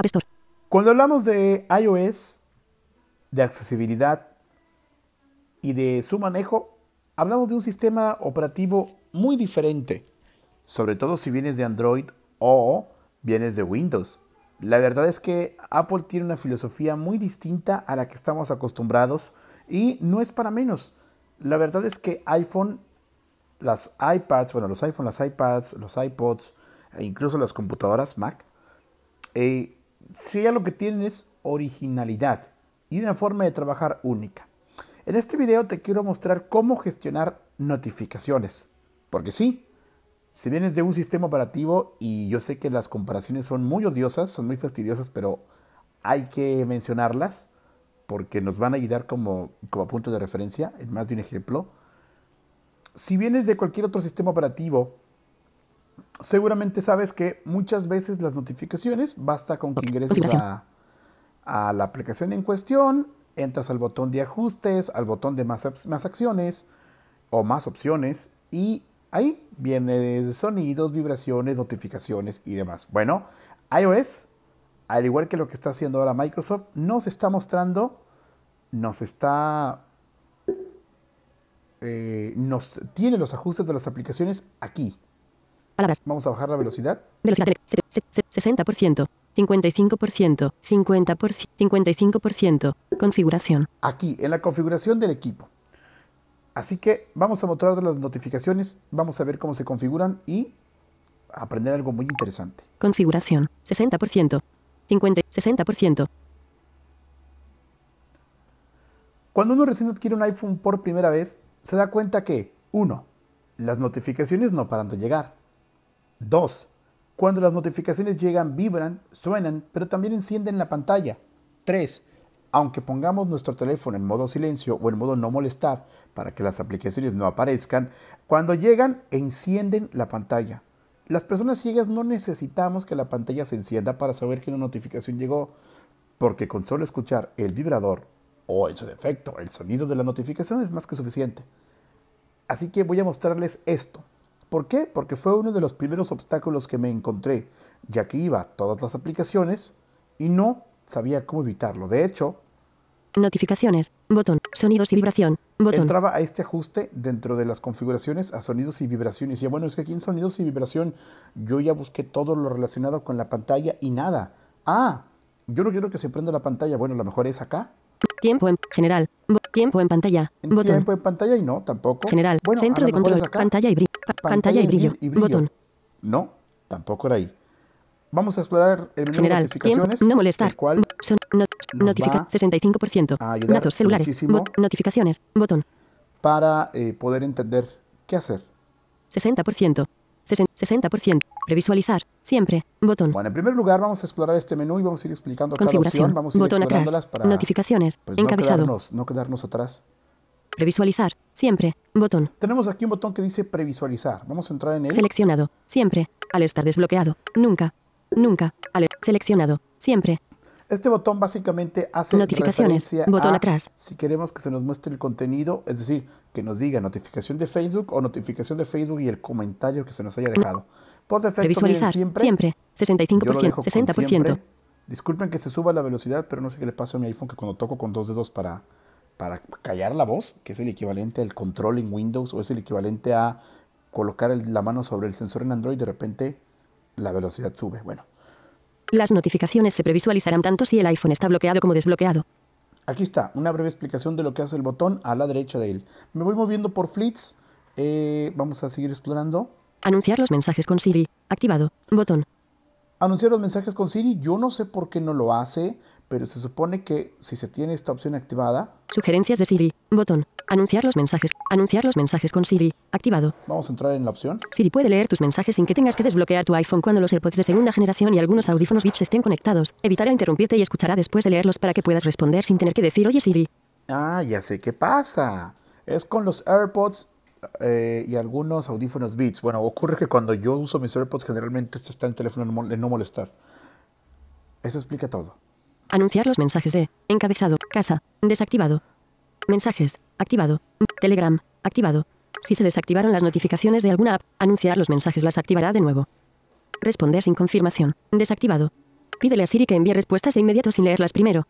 App Store. Cuando hablamos de iOS, de accesibilidad y de su manejo, hablamos de un sistema operativo muy diferente, sobre todo si vienes de Android o vienes de Windows. La verdad es que Apple tiene una filosofía muy distinta a la que estamos acostumbrados y no es para menos. La verdad es que iPhone, las iPads, bueno, los iPhone, las iPads, los iPods e incluso las computadoras Mac, sí, ya lo que tienen es originalidad y una forma de trabajar única. En este video te quiero mostrar cómo gestionar notificaciones. Porque sí, si vienes de un sistema operativo, y yo sé que las comparaciones son muy odiosas, son muy fastidiosas, pero hay que mencionarlas porque nos van a ayudar como punto de referencia en más de un ejemplo. Si vienes de cualquier otro sistema operativo, seguramente sabes que muchas veces las notificaciones basta con que ingreses a la aplicación en cuestión, entras al botón de ajustes, al botón de más acciones o más opciones y ahí vienen sonidos, vibraciones, notificaciones y demás. Bueno, iOS, al igual que lo que está haciendo ahora Microsoft, nos está mostrando, nos tiene los ajustes de las aplicaciones aquí. Palabras. Vamos a bajar la velocidad. Velocidad de 60%, 55%, 50%, 55%. Configuración. Aquí, en la configuración del equipo. Así que vamos a mostrar las notificaciones, vamos a ver cómo se configuran y aprender algo muy interesante. Configuración. 60%. 50%. 60%. Cuando uno recién adquiere un iPhone por primera vez, se da cuenta que 1. Las notificaciones no paran de llegar. 2. Cuando las notificaciones llegan, vibran, suenan, pero también encienden la pantalla. 3. Aunque pongamos nuestro teléfono en modo silencio o en modo no molestar para que las aplicaciones no aparezcan, cuando llegan, encienden la pantalla. Las personas ciegas no necesitamos que la pantalla se encienda para saber que una notificación llegó, porque con solo escuchar el vibrador o en su defecto el sonido de la notificación es más que suficiente. Así que voy a mostrarles esto. ¿Por qué? Porque fue uno de los primeros obstáculos que me encontré, ya que iba a todas las aplicaciones y no sabía cómo evitarlo. De hecho, Notificaciones. Botón. Sonidos y vibración. Botón. entraba a este ajuste dentro de las configuraciones a sonidos y vibraciones. Y decía, bueno, es que aquí en sonidos y vibración yo ya busqué todo lo relacionado con la pantalla y nada. Ah, yo no quiero que se prenda la pantalla. Bueno, a lo mejor es acá. Tiempo en general. Tiempo en pantalla. En Botón. tiempo en pantalla y no, tampoco. General. Bueno, Centro a de lo mejor control. es acá. Pantalla y brillo. Pantalla y brillo. Botón. No, tampoco era ahí. Vamos a explorar el menú General. de notificaciones. Tiempo. No molestar. El cual Notifica. 65%. a ayudar Datos celulares. muchísimo Notificaciones. Botón. para poder entender qué hacer. 60%. 60%. Previsualizar. Siempre. Botón. Bueno, en primer lugar vamos a explorar este menú y vamos a ir explicando cada Configuración. opción. Vamos a ir Botón atrás. explorándolas para Notificaciones. pues, Encabezado. no quedarnos atrás. Previsualizar. Siempre. Botón. Tenemos aquí un botón que dice previsualizar. Vamos a entrar en él. Seleccionado. Siempre. Al estar desbloqueado. Nunca. Nunca. Seleccionado. Siempre. Este botón básicamente hace Notificaciones. referencia Botón a atrás. si queremos que se nos muestre el contenido, es decir, que nos diga notificación de Facebook o notificación de Facebook y el comentario que se nos haya dejado. Por defecto Previsualizar. vienen siempre. Siempre. Yo lo 65%. dejo con 60%. siempre. Disculpen que se suba la velocidad, pero no sé qué le pasa a mi iPhone que cuando toco con dos dedos para callar la voz, que es el equivalente al control en Windows o es el equivalente a colocar la mano sobre el sensor en Android, de repente la velocidad sube. Bueno. Las notificaciones se previsualizarán tanto si el iPhone está bloqueado como desbloqueado. Aquí está, una breve explicación de lo que hace el botón a la derecha de él. Me voy moviendo por flits. Vamos a seguir explorando. Anunciar los mensajes con Siri. Activado. Botón. Anunciar los mensajes con Siri. Yo no sé por qué no lo hace, pero se supone que si se tiene esta opción activada. Sugerencias de Siri. Botón. Anunciar los mensajes. Anunciar los mensajes con Siri. Activado. Vamos a entrar en la opción. Siri puede leer tus mensajes sin que tengas que desbloquear tu iPhone cuando los AirPods de segunda generación y algunos audífonos Beats estén conectados. Evitará interrumpirte y escuchará después de leerlos para que puedas responder sin tener que decir oye Siri. Ah, ya sé qué pasa. Es con los AirPods y algunos audífonos Beats. Bueno, ocurre que cuando yo uso mis AirPods generalmente está en teléfono en no molestar. Eso explica todo. Anunciar los mensajes de encabezado, casa, desactivado. Mensajes, activado. Telegram, activado. Si se desactivaron las notificaciones de alguna app, anunciar los mensajes las activará de nuevo. Responder sin confirmación, desactivado. Pídele a Siri que envíe respuestas de inmediato sin leerlas primero.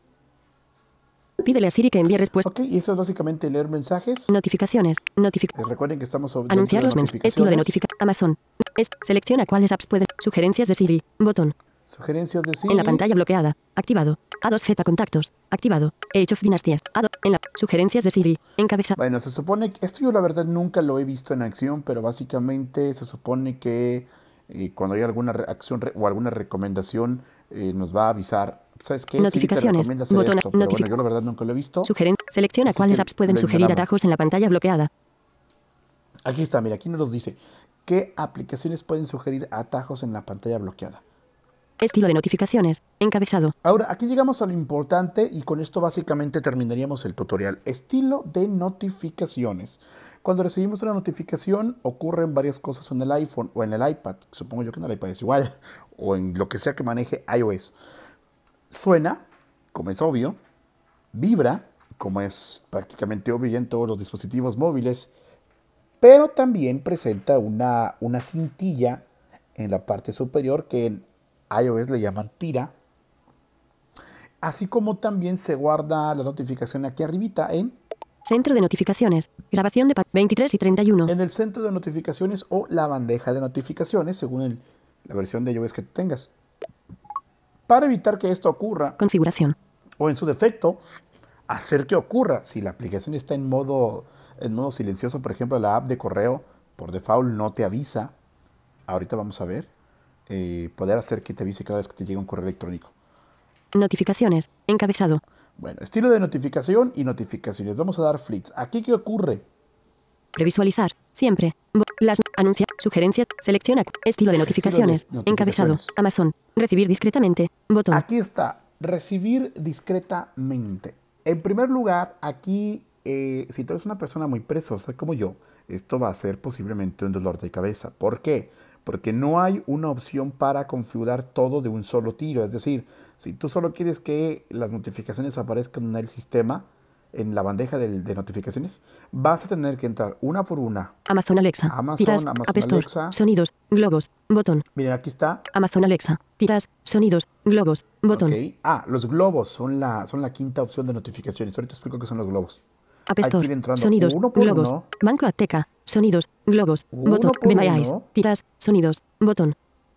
Pídele a Siri que envíe respuestas. Ok, y eso es básicamente leer mensajes. Notificaciones. Recuerden que estamos Anunciar los mensajes. Estilo de notificaciones. Amazon. Selecciona cuáles apps pueden. Sugerencias de Siri. Botón. Sugerencias de Siri. En la pantalla bloqueada. Activado. A2Z contactos. Activado. Age of Dynasties. En la sugerencias de Siri. Encabezado. Bueno, se supone que esto yo la verdad nunca lo he visto en acción, pero básicamente se supone que cuando hay alguna acción o alguna recomendación nos va a avisar. ¿Sabes qué? Siri te Notificaciones. recomienda hacer Botón. esto, pero bueno, yo la verdad nunca lo he visto. Selecciona Así cuáles que apps pueden lo sugerir ignoramos. atajos en la pantalla bloqueada. Aquí está, mira, aquí nos dice qué aplicaciones pueden sugerir atajos en la pantalla bloqueada. Estilo de notificaciones. Encabezado. Ahora, aquí llegamos a lo importante y con esto básicamente terminaríamos el tutorial. Estilo de notificaciones. Cuando recibimos una notificación ocurren varias cosas en el iPhone o en el iPad. Supongo yo que en el iPad es igual. O en lo que sea que maneje iOS. Suena, como es obvio. Vibra, como es prácticamente obvio ya en todos los dispositivos móviles. Pero también presenta una cintilla en la parte superior que en iOS le llaman tira. Así como también se guarda la notificación aquí arribita Centro de notificaciones. Grabación de 23 y 31. en el centro de notificaciones o la bandeja de notificaciones, según la versión de iOS que tú tengas. Para evitar que esto ocurra, Configuración. o en su defecto, hacer que ocurra, si la aplicación está en modo silencioso, por ejemplo, la app de correo, por default no te avisa. Ahorita vamos a ver. Poder hacer que te avise cada vez que te llegue un correo electrónico. Notificaciones. Encabezado. Bueno, estilo de notificación y notificaciones. Vamos a dar flits. ¿Aquí qué ocurre? Previsualizar. Siempre. Las anuncia. Sugerencias. Selecciona. Estilo de notificaciones. Encabezado. Amazon. Recibir discretamente. Botón. Aquí está. Recibir discretamente. En primer lugar, aquí, si tú eres una persona muy perezosa como yo, esto va a ser posiblemente un dolor de cabeza. ¿Por qué? Porque no hay una opción para configurar todo de un solo tiro. Es decir, si tú solo quieres que las notificaciones aparezcan en el sistema, en la bandeja de notificaciones, vas a tener que entrar una por una. Amazon Alexa. Tiras. Amazon App Store. Alexa. Sonidos. Globos. Botón. Miren, aquí está. Amazon Alexa. Tiras. Sonidos. Globos. Botón. Ok. Los globos son la quinta opción de notificaciones. Ahorita explico qué son los globos. App Hay que Store. ir entrando Sonidos. uno por Globos. uno. Banco Azteca. Sonidos. Globos. Uno Botón. por Be My Eyes. uno. Tiras. Sonidos. Botón.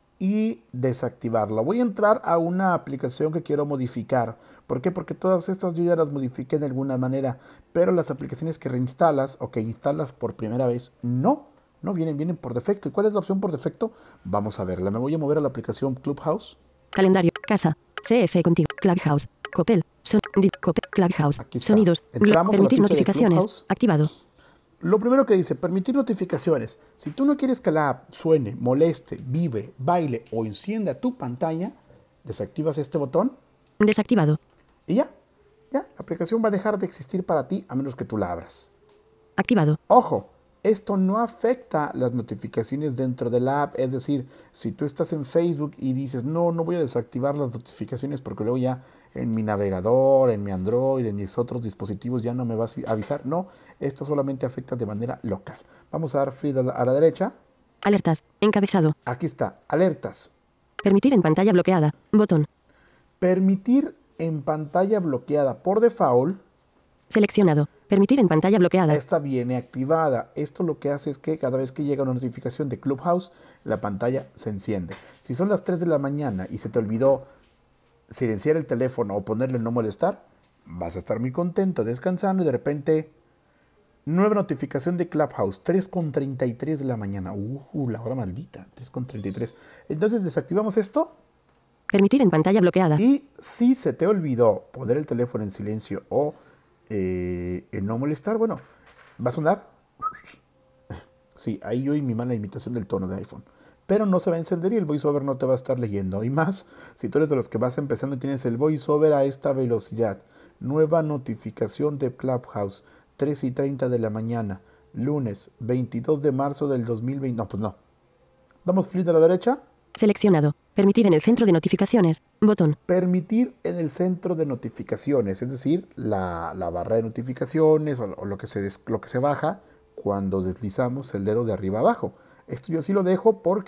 Y desactivarlo. Voy a entrar a una aplicación que quiero modificar. ¿Por qué? Porque todas estas yo ya las modifiqué de alguna manera, pero las aplicaciones que reinstalas o que instalas por primera vez, no vienen por defecto. ¿Y cuál es la opción por defecto? Vamos a verla. Me voy a mover a la aplicación Clubhouse. Calendario. Casa. CF contigo. Clubhouse. Copel. Copel. Clubhouse. Aquí está. Sonidos. Entramos a la Permitir ficha de notificaciones. Clubhouse. Activado. Lo primero que dice, permitir notificaciones. Si tú no quieres que la app suene, moleste, vibre, baile o encienda tu pantalla, desactivas este botón Desactivado. y ya, la aplicación va a dejar de existir para ti a menos que tú la abras. Activado. Ojo, esto no afecta las notificaciones dentro de la app, es decir, si tú estás en Facebook y dices, no voy a desactivar las notificaciones porque luego ya en mi navegador, en mi Android, en mis otros dispositivos ya no me vas a avisar. No, esto solamente afecta de manera local. Vamos a dar flip a la derecha. Alertas. Encabezado. Aquí está, alertas. Permitir en pantalla bloqueada. Botón. Permitir en pantalla bloqueada por default. Seleccionado. Permitir en pantalla bloqueada. Esta viene activada. Esto lo que hace es que cada vez que llega una notificación de Clubhouse, la pantalla se enciende. Si son las 3 de la mañana y se te olvidó silenciar el teléfono o ponerle no molestar, vas a estar muy contento, descansando y de repente nueva notificación de Clubhouse, 3:33 de la mañana. La hora maldita, 3:33. Entonces desactivamos esto. Permitir en pantalla bloqueada. Y si se te olvidó poner el teléfono en silencio o en no molestar, bueno, va a sonar. Sí, ahí yo y mi mala imitación del tono de iPhone. Pero no se va a encender y el voiceover no te va a estar leyendo. Y más, si tú eres de los que vas empezando y tienes el voiceover a esta velocidad. Nueva notificación de Clubhouse, 3:30 de la mañana, lunes 22 de marzo del 2020. No, pues no. Damos clic a la derecha. Seleccionado. Permitir en el centro de notificaciones. Botón. Permitir en el centro de notificaciones, es decir, la barra de notificaciones o lo que se baja cuando deslizamos el dedo de arriba abajo. Esto yo sí lo dejo porque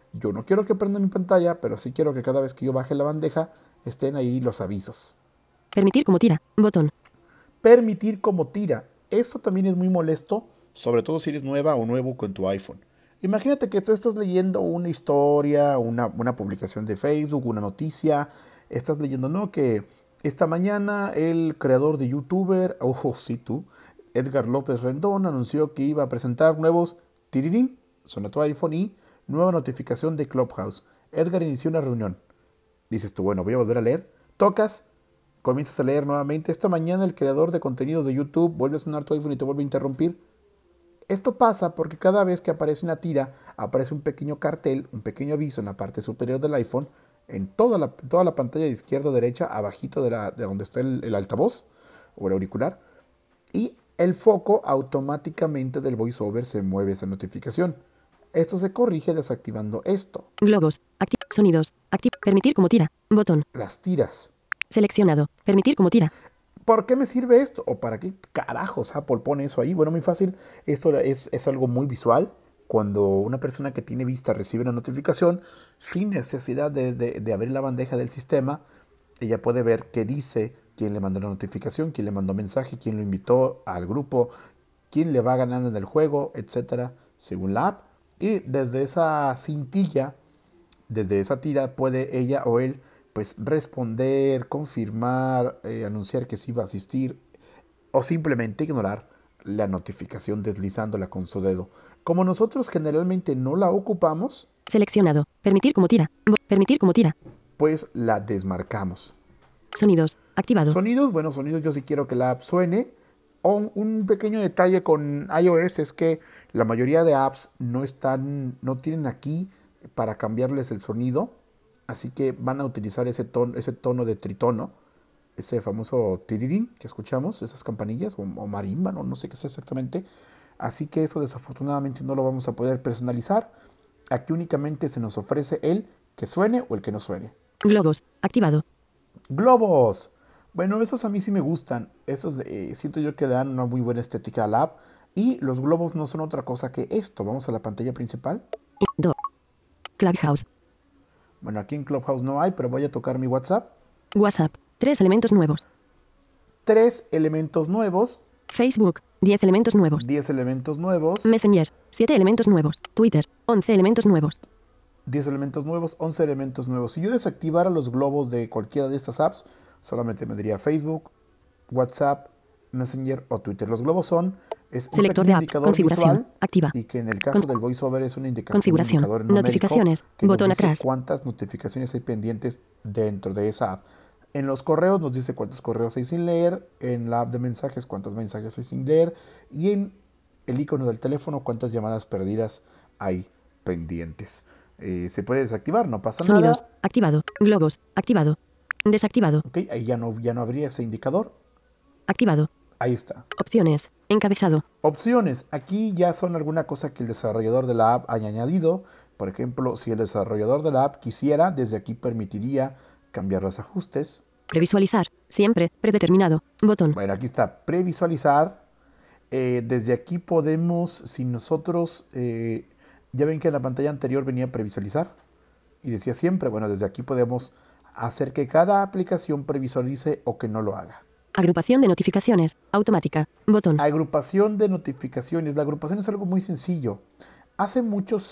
Yo no quiero que prenda mi pantalla, pero sí quiero que cada vez que yo baje la bandeja estén ahí los avisos. Permitir como tira. Botón. Permitir como tira. Esto también es muy molesto, sobre todo si eres nueva o nuevo con tu iPhone. Imagínate que tú estás leyendo una historia, una publicación de Facebook, una noticia. Estás leyendo, ¿no? Que esta mañana el creador de YouTuber, ojo, sí tú, Edgar López Rendón, anunció que iba a presentar nuevos tirirín, suena tu iPhone y nueva notificación de Clubhouse. Edgar inició una reunión. Dices tú, bueno, voy a volver a leer. Tocas, comienzas a leer nuevamente. Esta mañana el creador de contenidos de YouTube vuelve a sonar tu iPhone y te vuelve a interrumpir. Esto pasa porque cada vez que aparece una tira, aparece un pequeño cartel, un pequeño aviso en la parte superior del iPhone, en toda la pantalla de izquierda o derecha, abajito de donde está el altavoz o el auricular, y el foco automáticamente del VoiceOver se mueve esa notificación. Esto se corrige desactivando esto. Globos. Sonidos. Permitir como tira. Botón. Las tiras. Seleccionado. Permitir como tira. ¿Por qué me sirve esto? ¿O para qué carajos Apple pone eso ahí? Bueno, muy fácil. Esto es algo muy visual. Cuando una persona que tiene vista recibe una notificación, sin necesidad de abrir la bandeja del sistema, ella puede ver qué dice, quién le mandó la notificación, quién le mandó mensaje, quién lo invitó al grupo, quién le va ganando en el juego, etcétera, según la app. Y desde esa cintilla, desde esa tira, puede ella o él pues responder, confirmar, anunciar que sí va a asistir o simplemente ignorar la notificación deslizándola con su dedo. Como nosotros generalmente no la ocupamos, Seleccionado. Permitir como tira. Permitir como tira. pues la desmarcamos. Sonidos. Activado. Sonidos, bueno, sonidos yo sí quiero que la app suene. Un pequeño detalle con iOS es que la mayoría de apps no tienen aquí para cambiarles el sonido, así que van a utilizar ese tono de tritono, ese famoso tirirín que escuchamos, esas campanillas o marimba, no sé qué es exactamente. Así que eso desafortunadamente no lo vamos a poder personalizar. Aquí únicamente se nos ofrece el que suene o el que no suene. Globos. Activado. Globos. Bueno, esos a mí sí me gustan. Esos siento yo que dan una muy buena estética a la app. Y los globos no son otra cosa que esto. Vamos a la pantalla principal. Clubhouse. Bueno, aquí en Clubhouse no hay, pero voy a tocar mi WhatsApp. WhatsApp. 3 elementos nuevos. 3 elementos nuevos. Facebook. 10 elementos nuevos. 10 elementos nuevos. Messenger. 7 elementos nuevos. Twitter. 11 elementos nuevos. 10 elementos nuevos, 11 elementos nuevos. Si yo desactivara los globos de cualquiera de estas apps, solamente me diría Facebook, WhatsApp, Messenger o Twitter. Los globos es un Selector de pequeño app. indicador Configuración. visual Activa. y que en el caso del VoiceOver es una indicación, Configuración. un indicador numérico Notificaciones. que nos Botón dice atrás. cuántas notificaciones hay pendientes dentro de esa app. En los correos nos dice cuántos correos hay sin leer, en la app de mensajes cuántos mensajes hay sin leer y en el icono del teléfono cuántas llamadas perdidas hay pendientes. Se puede desactivar, no pasa Sonidos. nada. Activado. Globos. Activado. Desactivado. Ok, ahí ya no habría ese indicador. Activado. Ahí está. Opciones. Encabezado. Opciones. Aquí ya son alguna cosa que el desarrollador de la app haya añadido. Por ejemplo, si el desarrollador de la app quisiera, desde aquí permitiría cambiar los ajustes. Previsualizar. Siempre. Predeterminado. Botón. Bueno, aquí está previsualizar. Desde aquí podemos, si nosotros, ya ven que en la pantalla anterior venía previsualizar y decía siempre, bueno, desde aquí podemos hacer que cada aplicación previsualice o que no lo haga. Agrupación de notificaciones. Automática. Botón. Agrupación de notificaciones. La agrupación es algo muy sencillo. Hace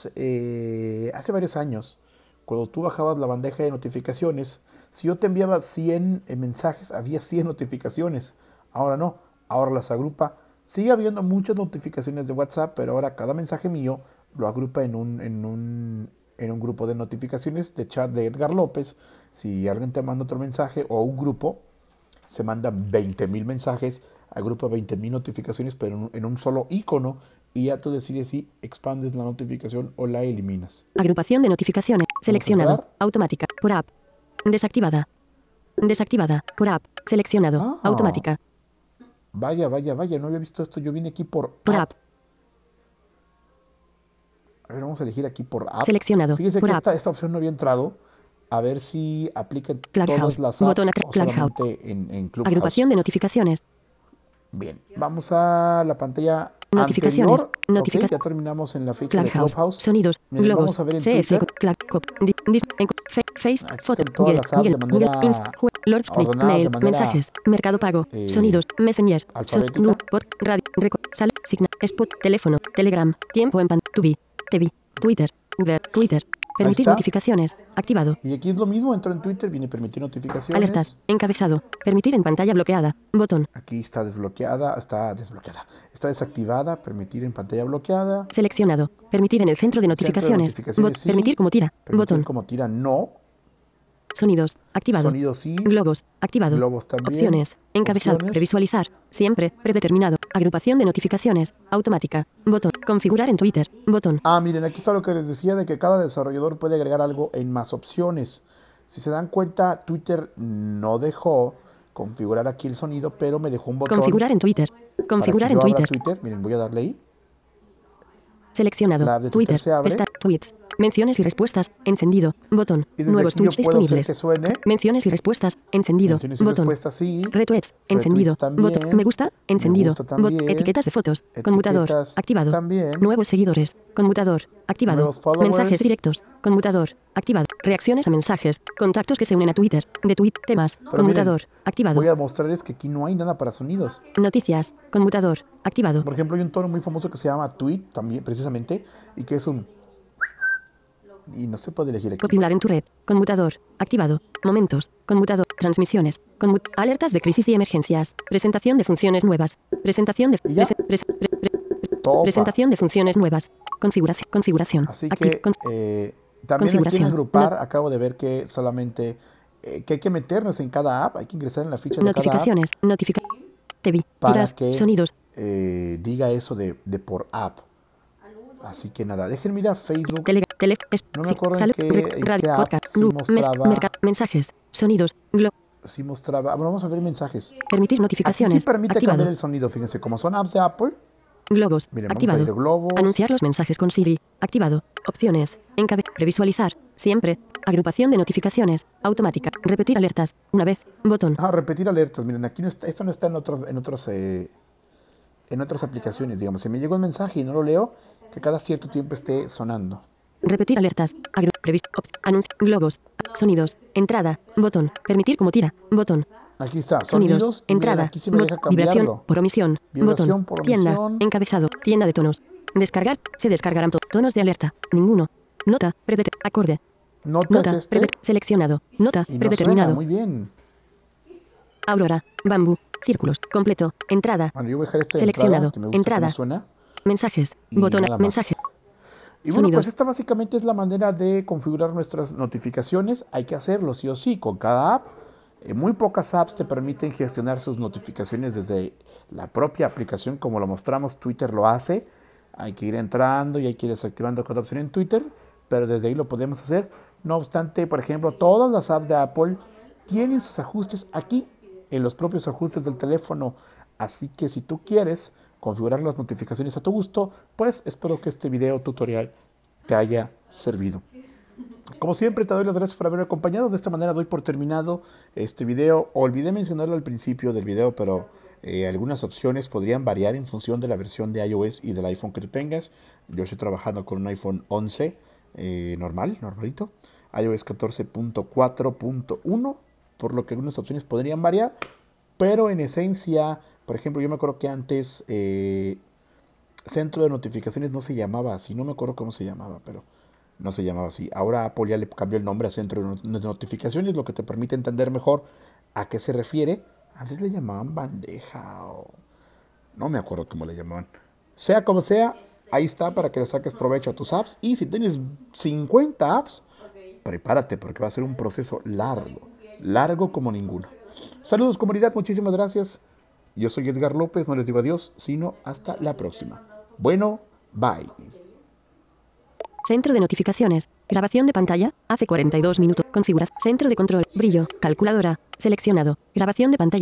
varios años, cuando tú bajabas la bandeja de notificaciones, si yo te enviaba 100 mensajes, había 100 notificaciones. Ahora no, ahora las agrupa. Sigue habiendo muchas notificaciones de WhatsApp, pero ahora cada mensaje mío lo agrupa en un grupo de notificaciones de chat de Edgar López. Si alguien te manda otro mensaje o un grupo, se mandan 20,000 mensajes, agrupa 20,000 notificaciones, pero en un solo icono, y ya tú decides si expandes la notificación o la eliminas. Agrupación de notificaciones. Seleccionado. Automática. Por app. Desactivada. Desactivada. Por app. Seleccionado. Automática. Vaya, no había visto esto. Yo vine aquí por app. A ver, vamos a elegir aquí por app. Seleccionado. Fíjense por que esta opción no había entrado. A ver si aplica en Clubhouse. todas las apps Botón o solamente en Clubhouse. Agrupación de notificaciones. Bien, vamos a la pantalla Notificaciones. anterior. Ok, Notificaciones. ya terminamos en la ficha de Clubhouse. Clubhouse. Sonidos. Miren, Globos. vamos a ver en CF. Twitter. Face. Aquí Foto. están todas Google. las apps Google. de Google. manera Lords. ordenadas, de Mail. manera Mensajes. Mercado Pago. Sonidos. Messenger. alfabética. Bot. Radio. Record. Sal. Signa. Spot. Teléfono. Telegram. Tiempo en pan. Tubi. TV. Twitter. Uber. Twitter. Permitir está. notificaciones. Activado. Y aquí es lo mismo, entro en Twitter, viene permitir notificaciones. Alertas. Encabezado. Permitir en pantalla bloqueada. Botón. Aquí está desbloqueada, está desactivada, permitir en pantalla bloqueada. Seleccionado. Permitir en el centro de notificaciones. notificaciones, sí. Permitir como tira. Permitir Botón. como tira, no. Sonidos. Activado. Sonidos, sí. Globos. Activado. Globos también. Opciones. Encabezado. Opciones. Previsualizar. Siempre. Predeterminado. Agrupación de notificaciones. Automática. Botón. Configurar en Twitter. Botón. Ah, miren, aquí está lo que les decía de que cada desarrollador puede agregar algo en más opciones. Si se dan cuenta, Twitter no dejó configurar aquí el sonido, pero me dejó un botón. Configurar en Twitter. Configurar en para que yo abra Twitter. Miren, voy a darle ahí. Seleccionado. La de Twitter se abre. Tweets. Menciones y respuestas. Encendido. Botón. Y desde Nuevos aquí yo tweets puedo hacer disponibles. que suene. Menciones y respuestas. Encendido. Menciones y Botón. respuestas, sí. Retweets. Encendido. también. Botón. Me gusta. Encendido. gusta también. Etiquetas de fotos. Conmutador. Etiquetas Activado. también. Nuevos seguidores. Conmutador. Activado. Nuevos followers. Mensajes directos. Conmutador. Activado. Reacciones a mensajes. Contactos que se unen a Twitter. De tweet. Temas. Pero Conmutador. miren, Activado. voy a mostrarles que aquí no hay nada para sonidos. Noticias. Conmutador. Activado. Por ejemplo, hay un tono muy famoso que se llama tweet, también precisamente, y que es un... Y no se puede elegir aquí. Popular en tu red. Conmutador. Activado. Momentos. Conmutador. Transmisiones. Alertas de crisis y emergencias. Presentación de funciones nuevas. Presentación de... ¿Y ya? Topa. Presentación de funciones nuevas. Configuración. Así Aquí, que también aquí en agrupar, acabo de ver que solamente que hay que meternos en cada app, hay que ingresar en la ficha de notificaciones. TV. para Tiras. que Sonidos. diga eso de por app. Así que nada, déjenme ir a Facebook. No me acuerdo en qué app sí mostraba. Mensajes. Sonidos. Sí mostraba. Bueno, vamos a ver mensajes. Permitir Aquí notificaciones. sí permite Activado. cambiar el sonido. Fíjense, como son apps de Apple. Globos. Miren, vamos Activado. a ir a globos. Anunciar los mensajes con Siri. Activado. Opciones. Previsualizar. Siempre. Agrupación de notificaciones. Automática. Repetir alertas. Una vez. Botón. Ah, repetir alertas. Miren, aquí no está, esto no está en otras aplicaciones, digamos. Si me llega un mensaje y no lo leo, que cada cierto tiempo esté sonando. Repetir alertas. Globos. Sonidos. Entrada. Botón. Permitir como tira. Botón. Aquí está, Sonidos. sonidos. Y Entrada. miren, aquí sí me deja Vibración cambiarlo. por omisión. Vibración Botón. por Tienda. omisión. Encabezado. Tienda de tonos. Descargar. Se descargarán tonos de alerta. Ninguno. Nota. Acorde. Nota es este. Seleccionado. Nota. Y no Predeterminado. suena, muy bien. Aurora. Bambú. Círculos. Completo. Entrada. Bueno, yo voy a dejar este de Seleccionado. entrada, que me gusta Entrada. cómo suena. Mensajes. Y Botón. nada más. Mensaje. Y bueno, Sonidos. pues esta básicamente es la manera de configurar nuestras notificaciones. Hay que hacerlo sí o sí con cada app. Muy pocas apps te permiten gestionar sus notificaciones desde la propia aplicación, como lo mostramos. Twitter lo hace. Hay que ir entrando y hay que ir desactivando cada opción en Twitter, pero desde ahí lo podemos hacer. No obstante, por ejemplo, todas las apps de Apple tienen sus ajustes aquí, en los propios ajustes del teléfono. Así que si tú quieres configurar las notificaciones a tu gusto, pues espero que este video tutorial te haya servido. Como siempre, te doy las gracias por haberme acompañado. De esta manera doy por terminado este video. Olvidé mencionarlo al principio del video, pero algunas opciones podrían variar en función de la versión de iOS y del iPhone que tú tengas. Yo estoy trabajando con un iPhone 11 normalito. iOS 14.4.1, por lo que algunas opciones podrían variar. Pero en esencia, por ejemplo, yo me acuerdo que antes centro de notificaciones no se llamaba así. No me acuerdo cómo se llamaba, pero no se llamaba así. Ahora Apple ya le cambió el nombre a centro de notificaciones, lo que te permite entender mejor a qué se refiere. Antes le llamaban bandeja o... no me acuerdo cómo le llamaban. Sea como sea, ahí está para que le saques provecho a tus apps. Y si tienes 50 apps, prepárate porque va a ser un proceso largo como ninguno. Saludos comunidad, muchísimas gracias. Yo soy Edgar López, no les digo adiós, sino hasta la próxima. Bueno, bye. Centro de notificaciones. Grabación de pantalla. Hace 42 minutos. Configuras. Centro de control. Brillo. Calculadora. Seleccionado. Grabación de pantalla.